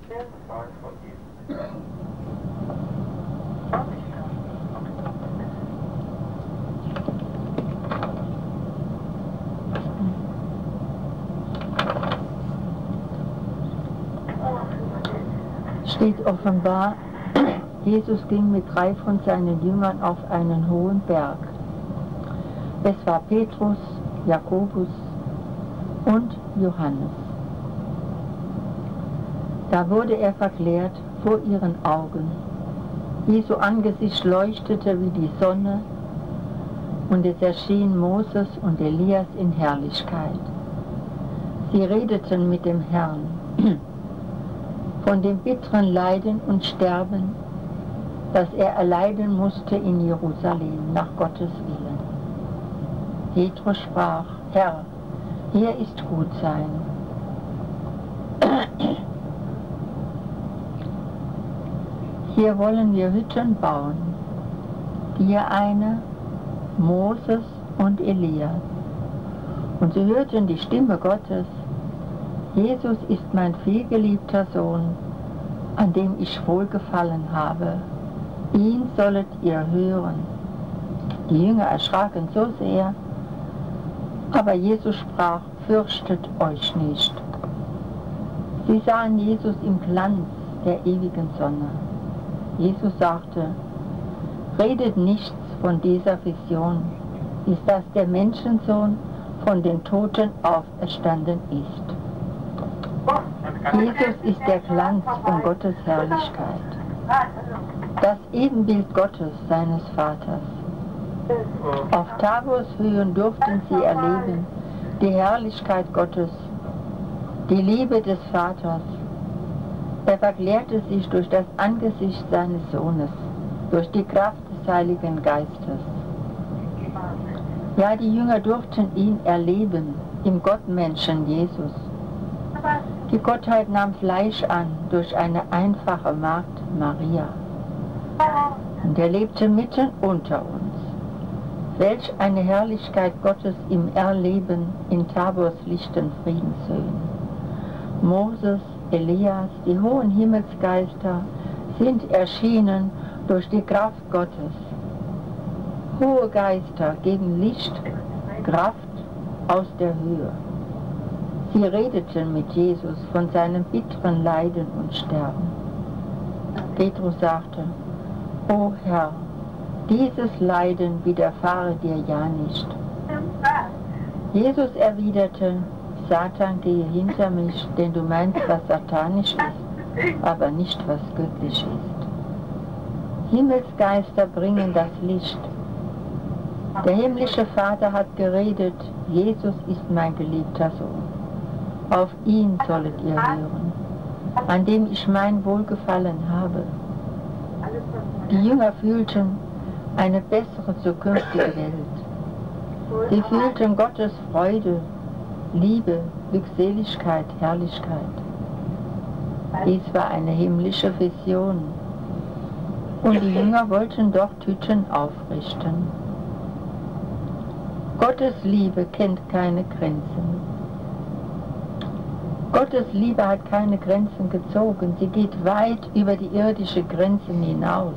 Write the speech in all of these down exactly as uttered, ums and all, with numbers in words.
Steht offenbar, Jesus ging mit drei von seinen Jüngern auf einen hohen Berg. Es war Petrus, Jakobus und Johannes. Da wurde er verklärt vor ihren Augen. Jesu Angesicht leuchtete wie die Sonne und es erschien Moses und Elias in Herrlichkeit. Sie redeten mit dem Herrn von dem bitteren Leiden und Sterben, das er erleiden musste in Jerusalem nach Gottes Willen. Petrus sprach: Herr, hier ist gut sein. Hier wollen wir Hütten bauen, dir eine, Moses und Elias. Und sie hörten die Stimme Gottes: Jesus ist mein vielgeliebter Sohn, an dem ich wohlgefallen habe. Ihn sollet ihr hören. Die Jünger erschraken so sehr, aber Jesus sprach: Fürchtet euch nicht. Sie sahen Jesus im Glanz der ewigen Sonne. Jesus sagte: Redet nichts von dieser Vision, bis dass der Menschensohn von den Toten auferstanden ist. Jesus ist der Glanz von Gottes Herrlichkeit, das Ebenbild Gottes, seines Vaters. Auf Tabors Höhen durften sie erleben die Herrlichkeit Gottes, die Liebe des Vaters. Er verklärte sich durch das Angesicht seines Sohnes, durch die Kraft des Heiligen Geistes. Ja, die Jünger durften ihn erleben, im Gottmenschen Jesus. Die Gottheit nahm Fleisch an durch eine einfache Magd Maria. Und er lebte mitten unter uns. Welch eine Herrlichkeit Gottes im Erleben in Tabors lichten Friedenshöhen. Moses, Elias, die hohen Himmelsgeister sind erschienen durch die Kraft Gottes. Hohe Geister gegen Licht, Kraft aus der Höhe. Sie redeten mit Jesus von seinem bitteren Leiden und Sterben. Petrus sagte: O Herr, dieses Leiden widerfahre dir ja nicht. Jesus erwiderte: Satan, gehe hinter mich, denn du meinst, was satanisch ist, aber nicht, was göttlich ist. Himmelsgeister bringen das Licht. Der himmlische Vater hat geredet: Jesus ist mein geliebter Sohn. Auf ihn sollet ihr hören, an dem ich mein Wohlgefallen habe. Die Jünger fühlten eine bessere zukünftige Welt. Sie fühlten Gottes Freude, Liebe, Glückseligkeit, Herrlichkeit. Dies war eine himmlische Vision. Und die Jünger wollten dort Hütten aufrichten. Gottes Liebe kennt keine Grenzen. Gottes Liebe hat keine Grenzen gezogen. Sie geht weit über die irdischen Grenzen hinaus.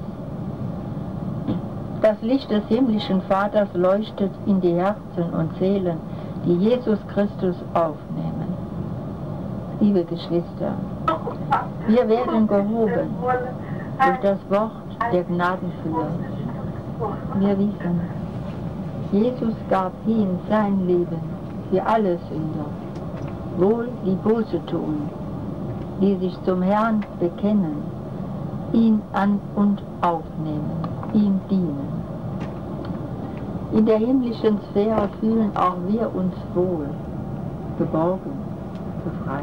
Das Licht des himmlischen Vaters leuchtet in die Herzen und Seelen, die Jesus Christus aufnehmen. Liebe Geschwister, wir werden gehoben durch das Wort der Gnadenfülle. Wir wissen, Jesus gab hin sein Leben für alle Sünder, wohl die Buße tun, die sich zum Herrn bekennen, ihn an- und aufnehmen, ihm dienen. In der himmlischen Sphäre fühlen auch wir uns wohl, geborgen, befreit.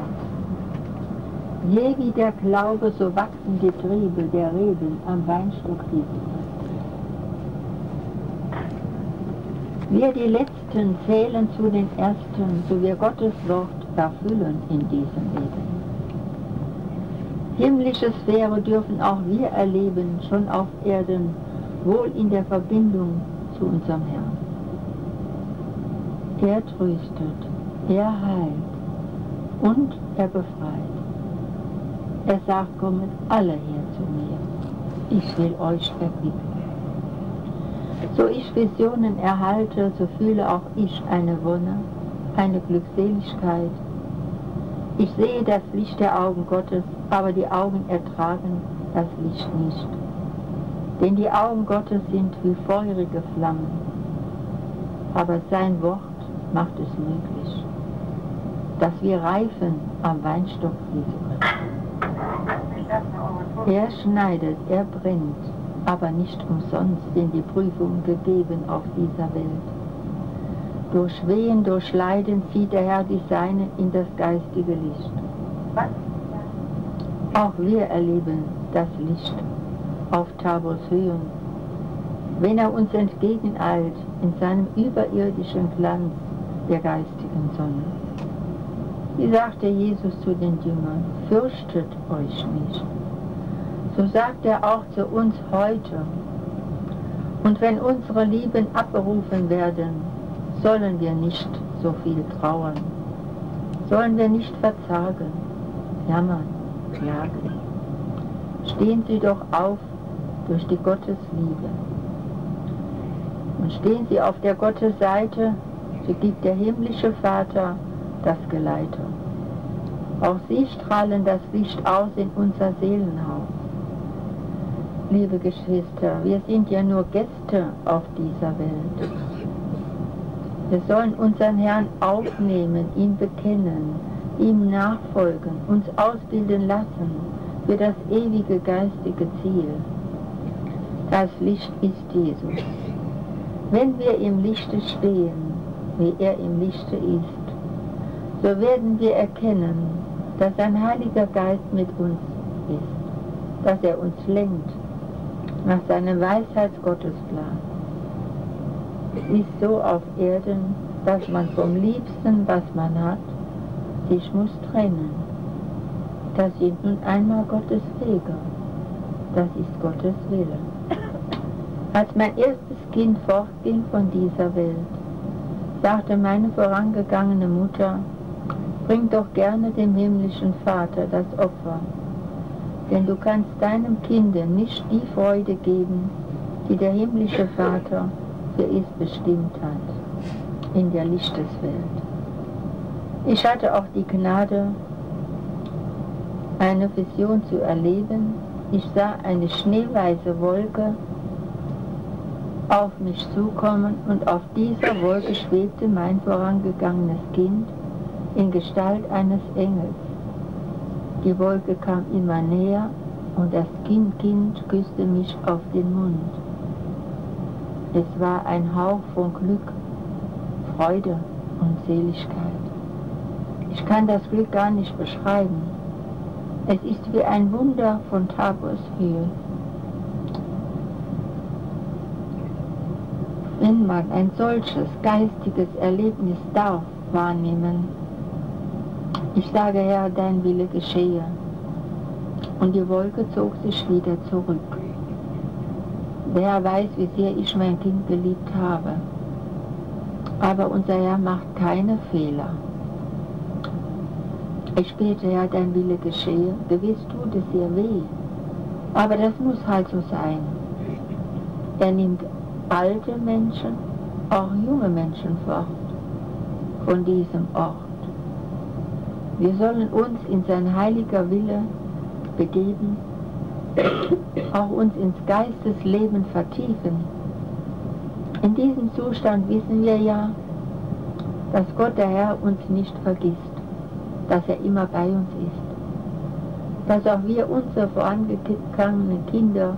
Je wie der Glaube, so wachsen die Triebe der Reben am Weinstock dieses. Wir die Letzten zählen zu den Ersten, so wir Gottes Wort erfüllen in diesem Leben. Himmlische Sphäre dürfen auch wir erleben, schon auf Erden, wohl in der Verbindung zu unserem Herrn. Er tröstet, er heilt und er befreit. Er sagt, kommet alle her zu mir, ich will euch erquicken. So ich Visionen erhalte, so fühle auch ich eine Wonne, eine Glückseligkeit. Ich sehe das Licht der Augen Gottes, aber die Augen ertragen das Licht nicht. Denn die Augen Gottes sind wie feurige Flammen, aber sein Wort macht es möglich, dass wir reifen am Weinstock Jesu Christi. Er schneidet, er brennt, aber nicht umsonst sind die Prüfungen gegeben auf dieser Welt. Durch Wehen, durch Leiden zieht der Herr die Seinen in das geistige Licht. Auch wir erleben das Licht auf Tabors Höhen, wenn er uns entgegeneilt in seinem überirdischen Glanz der geistigen Sonne. Wie sagte Jesus zu den Jüngern, fürchtet euch nicht. So sagt er auch zu uns heute. Und wenn unsere Lieben abberufen werden, sollen wir nicht so viel trauern, sollen wir nicht verzagen, jammern, klagen. Stehen Sie doch auf durch die Gottesliebe. Und stehen Sie auf der Gottesseite, so gibt der himmlische Vater das Geleite. Auch Sie strahlen das Licht aus in unser Seelenhaus. Liebe Geschwister, wir sind ja nur Gäste auf dieser Welt. Wir sollen unseren Herrn aufnehmen, ihn bekennen, ihm nachfolgen, uns ausbilden lassen für das ewige geistige Ziel. Das Licht ist Jesus. Wenn wir im Lichte stehen, wie er im Lichte ist, so werden wir erkennen, dass ein Heiliger Geist mit uns ist, dass er uns lenkt nach seinem Weisheitsgottesplan. Es ist so auf Erden, dass man vom Liebsten, was man hat, sich muss trennen. Das sind nun einmal Gottes Wege. Das ist Gottes Wille. Als mein erstes Kind fortging von dieser Welt, sagte meine vorangegangene Mutter, bring doch gerne dem himmlischen Vater das Opfer, denn du kannst deinem Kinde nicht die Freude geben, die der himmlische Vater für es bestimmt hat, in der Lichteswelt. Ich hatte auch die Gnade, eine Vision zu erleben. Ich sah eine schneeweiße Wolke auf mich zukommen und auf dieser Wolke schwebte mein vorangegangenes Kind in Gestalt eines Engels. Die Wolke kam immer näher und das Kind, kind küsste mich auf den Mund. Es war ein Hauch von Glück, Freude und Seligkeit. Ich kann das Glück gar nicht beschreiben. Es ist wie ein Wunder von Tabors Höhe. Wenn man ein solches geistiges Erlebnis darf wahrnehmen, ich sage, Herr, dein Wille geschehe. Und die Wolke zog sich wieder zurück. Der Herr weiß, wie sehr ich mein Kind geliebt habe. Aber unser Herr macht keine Fehler. Ich bete, Herr, dein Wille geschehe. Gewiss tut es sehr weh. Aber das muss halt so sein. Er nimmt alte Menschen, auch junge Menschen fort von diesem Ort. Wir sollen uns in sein heiliger Wille begeben, auch uns ins Geistesleben vertiefen. In diesem Zustand wissen wir ja, dass Gott der Herr uns nicht vergisst, dass er immer bei uns ist, dass auch wir unsere vorangegangenen Kinder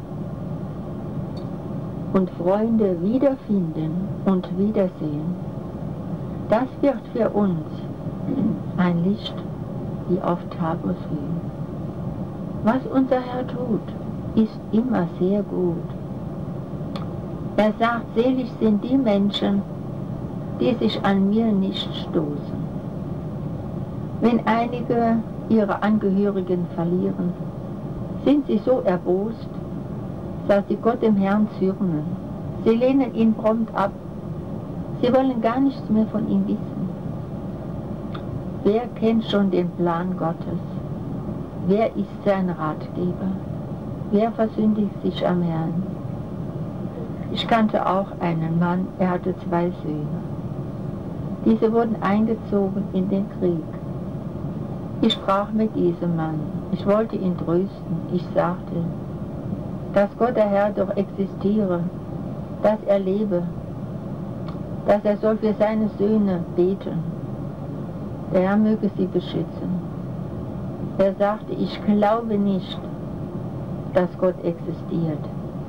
und Freunde wiederfinden und wiedersehen. Das wird für uns ein Licht wie auf Tabors Höhen. Was unser Herr tut, ist immer sehr gut. Er sagt, selig sind die Menschen, die sich an mir nicht stoßen. Wenn einige ihre Angehörigen verlieren, sind sie so erbost, dass sie Gott dem Herrn zürnen. Sie lehnen ihn prompt ab. Sie wollen gar nichts mehr von ihm wissen. Wer kennt schon den Plan Gottes? wer ist sein Ratgeber? Wer versündigt sich am Herrn? Ich kannte auch einen Mann, er hatte zwei Söhne. Diese wurden eingezogen in den Krieg. Ich sprach mit diesem Mann. Ich wollte ihn trösten. Ich sagte, dass Gott der Herr doch existiere, dass er lebe, dass er soll für seine Söhne beten. Der Herr möge sie beschützen. Er sagte, ich glaube nicht, dass Gott existiert.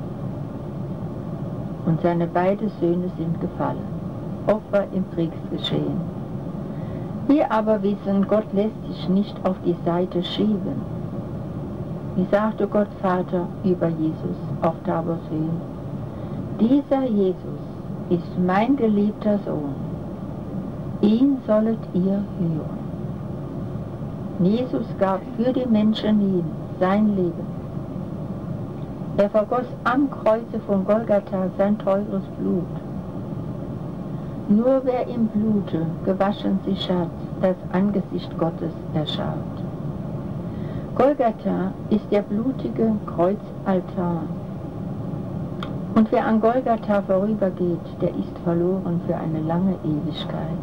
Und seine beiden Söhne sind gefallen, Opfer im Kriegsgeschehen. Wir aber wissen, Gott lässt sich nicht auf die Seite schieben. Wie sagte Gott Vater über Jesus auf Tabors Höhe? Dieser Jesus ist mein geliebter Sohn. Ihn sollet ihr hören. Jesus gab für die Menschen hin sein Leben. Er vergoss am Kreuze von Golgatha sein teures Blut. Nur wer im Blute gewaschen sich hat, das Angesicht Gottes erschaut. Golgatha ist der blutige Kreuzaltar. Und wer an Golgatha vorübergeht, der ist verloren für eine lange Ewigkeit.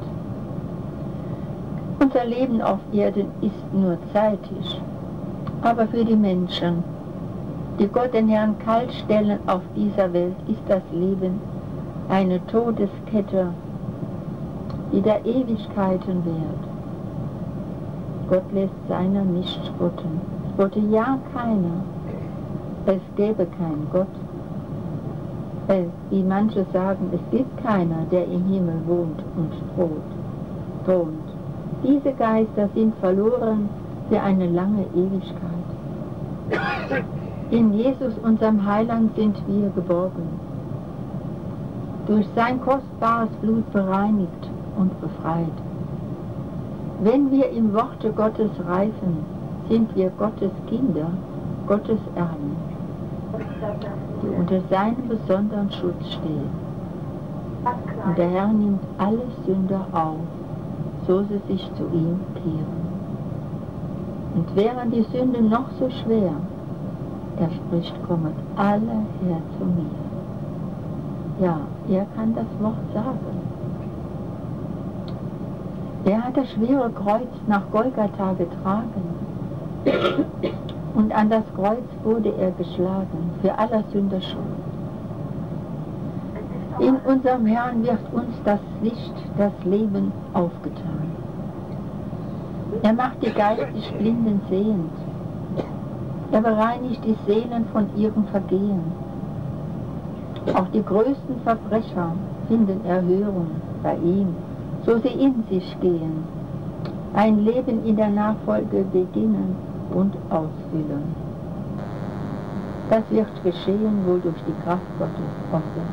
Unser Leben auf Erden ist nur zeitig, aber für die Menschen, die Gott den Herrn kalt stellen auf dieser Welt, ist das Leben eine Todeskette, die der Ewigkeiten währt. Gott lässt seiner nicht spotten. Spotte ja keiner. Es gäbe keinen Gott. Es, wie manche sagen, es gibt keiner, der im Himmel wohnt und thront. Diese Geister sind verloren für eine lange Ewigkeit. In Jesus, unserem Heiland, sind wir geborgen. Durch sein kostbares Blut bereinigt und befreit. Wenn wir im Worte Gottes reifen, sind wir Gottes Kinder, Gottes Erben, die unter seinem besonderen Schutz stehen. Und der Herr nimmt alle Sünder auf, so sie sich zu ihm kehren. Und wären die Sünden noch so schwer, er spricht, kommet alle her zu mir. Ja, er kann das Wort sagen. Er hat das schwere Kreuz nach Golgatha getragen und an das Kreuz wurde er geschlagen, für aller Sünder Schuld. In unserem Herrn wird uns das Licht, das Leben aufgetan. Er macht die geistig Blinden sehend. Er bereinigt die Seelen von ihrem Vergehen. Auch die größten Verbrecher finden Erhörung bei ihm, so sie in sich gehen, ein Leben in der Nachfolge beginnen und ausfüllen. Das wird geschehen wohl durch die Kraft Gottes auf der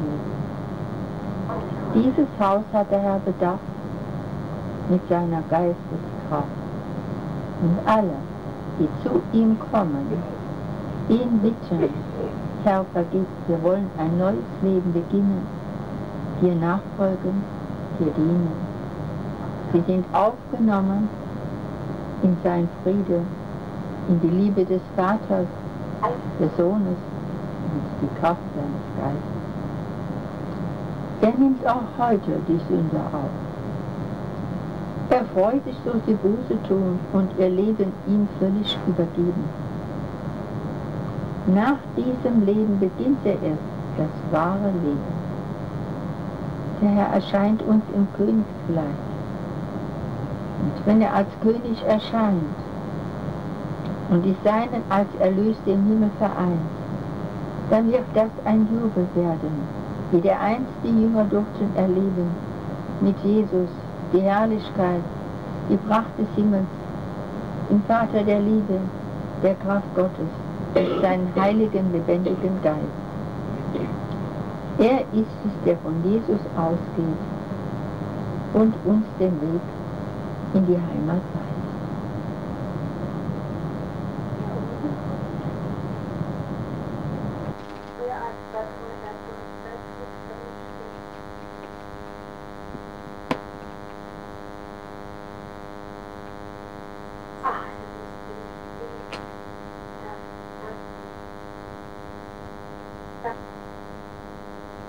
Welt. Dieses Haus hat der Herr bedacht mit seiner Geisteskraft. Und alle, die zu ihm kommen, ihn bitten, Herr, vergib, wir wollen ein neues Leben beginnen, dir nachfolgen, dir dienen. Sie sind aufgenommen in sein Friede, in die Liebe des Vaters, des Sohnes und die Kraft seines Geistes. Er nimmt auch heute die Sünder auf. Er freut sich, so sie Buße tun und ihr Leben ihm völlig übergeben. Nach diesem Leben beginnt er erst das wahre Leben. Der Herr erscheint uns im Königskleid. Und wenn er als König erscheint und die Seinen als Erlöste im Himmel vereint, dann wird das ein Jubel werden, wie der einst die Jünger durften erleben, mit Jesus, die Herrlichkeit, die Pracht des Himmels, den Vater der Liebe, der Kraft Gottes, durch seinen heiligen, lebendigen Geist. Er ist es, der von Jesus ausgeht und uns den Weg in die Heimat weist. Thank you.